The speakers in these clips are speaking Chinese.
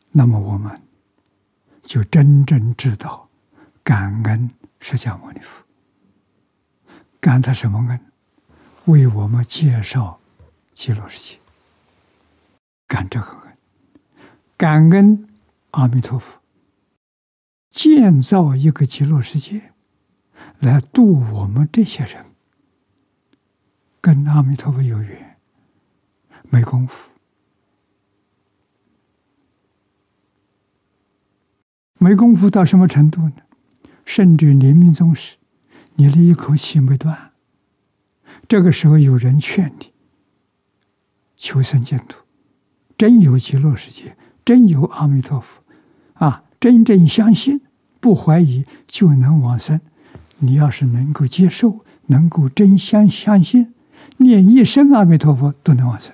那么我们就真正知道感恩释迦牟尼佛。感他什么恩？为我们介绍极乐世界，感这个恩，感恩阿弥陀佛建造一个极乐世界，来度我们这些人，跟阿弥陀佛有缘，没功夫，没功夫到什么程度呢？甚至临命终时，你的一口气没断，这个时候有人劝你求生净土，真有极乐世界，真有阿弥陀佛啊！真正相信，不怀疑，就能往生。你要是能够接受，能够真相信，念一声阿弥陀佛都能往生，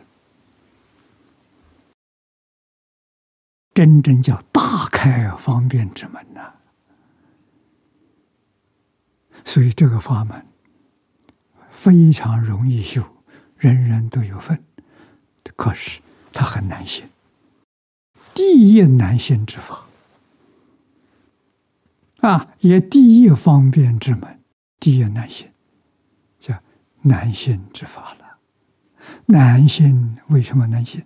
真正叫大开方便之门呐！所以这个法门非常容易修，人人都有份，可是它很难信，第一难信之法也第一方便之门，第一难信，叫难信之法了。难信为什么难信？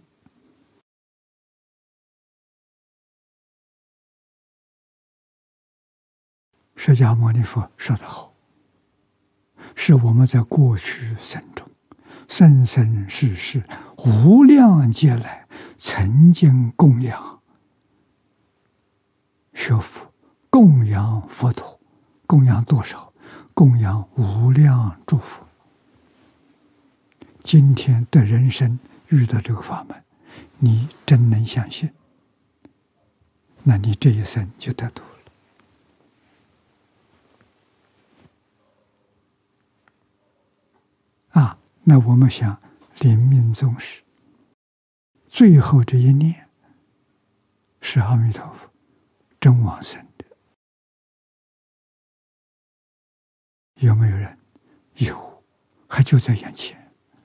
释迦牟尼佛说得好，是我们在过去生中生生世世无量劫来曾经供养学佛，供养佛陀，供养多少？供养无量诸佛。今天的人生遇到这个法门，你真能相信，那你这一生就得度了。那我们想临命终时，最后这一念是阿弥陀佛真往生的，有没有人？有，还就在眼前。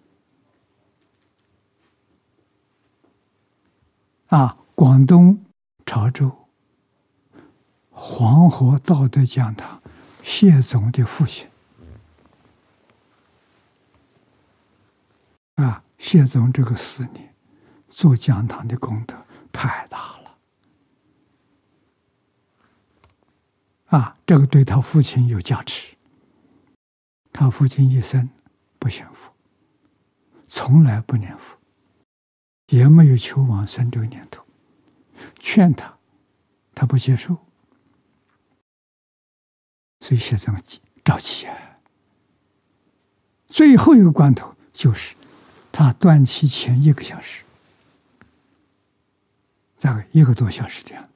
广东潮州黄河道德讲堂谢总的父亲谢总这个4年做讲堂的功德太大了这个对他父亲有加持。他父亲一生不信佛，从来不念佛，也没有求往生这个念头，劝他，他不接受，所以谢总着急最后一个关头就是他断气前1个小时，大概1个多小时这样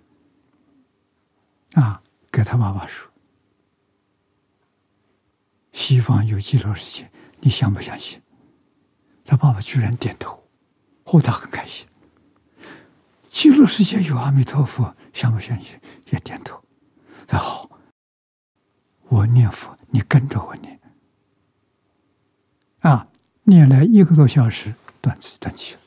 给他爸爸说，西方有极乐世界，你相不相信？他爸爸居然点头，他很开心。极乐世界有阿弥陀佛，相不相信？也点头。好，我念佛，你跟着我念。念了1个多小时，断气了。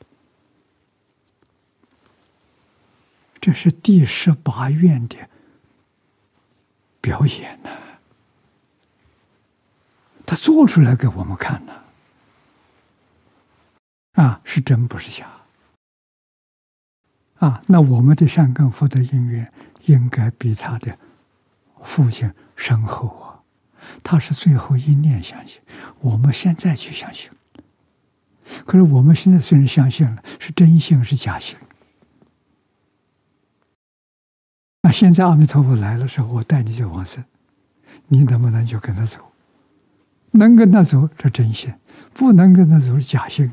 这是第18愿的表演呢，他做出来给我们看呢，是真不是假那我们的善根福德因缘应该比他的父亲深厚他是最后一念相信，我们现在去相信，可是我们现在虽然相信了，是真信是假信？现在阿弥陀佛来了时候，我带你去往生，你能不能就跟他走？能跟他走是真信，不能跟他走是假信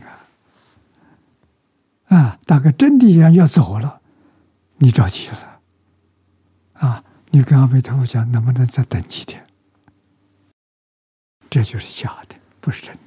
大概真的要走了，你着急了你跟阿弥陀佛讲，能不能再等几天？这就是假的，不是真的。